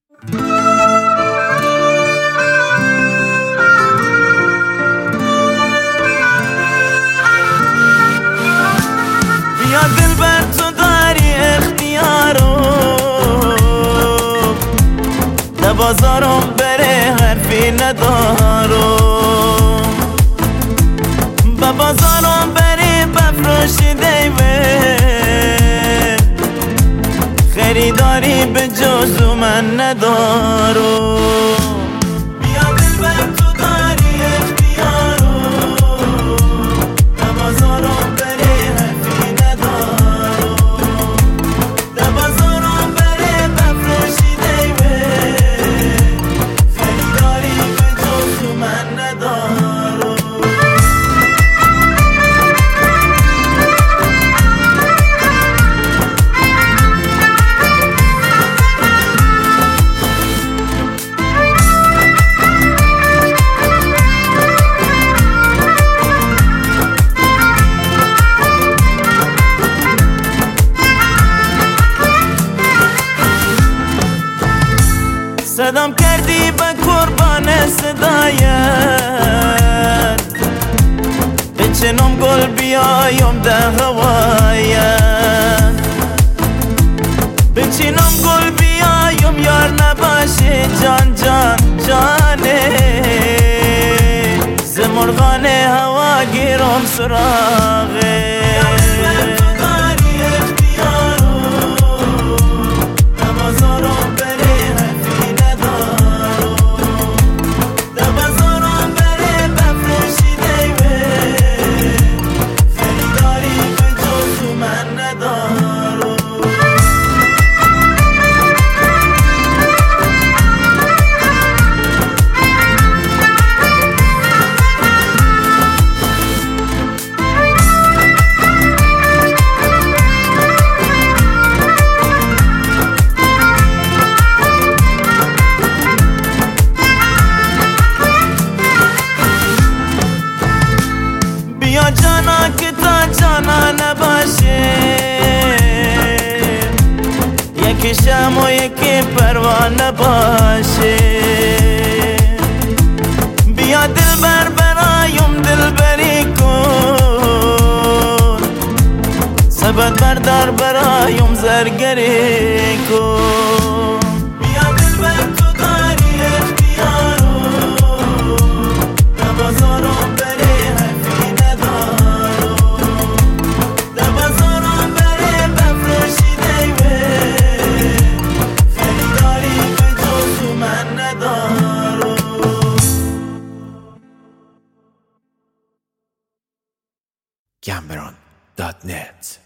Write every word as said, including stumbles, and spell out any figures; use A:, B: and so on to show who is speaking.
A: بیا دل بر تو داری اختیارو ده بازارم بره حرفی ندارو با بازارم بری بفروشی دیوه خریداری به جزو من ندارو بیا دل بر تو داری اختیارو ده بازارم بری حرفی ندارو ده بازارم بری بفروشی دیوه خریداری به جزو من ندارو صدام کردی به قربان صدایت بچنم گل بیایم ده هوایت بچنم گل بیایم یار نباشه جان جان جانه زمرغان هوا گیرم سراغه یا جانا که تا جانا نباشه یکی شم و یکی پروانه باشه بیا دل بر برایم دل بری کن سبت بردار برایم زرگری کن بیا دل بر تو داری اختیارو ده بازارم بری
B: Cameron dot net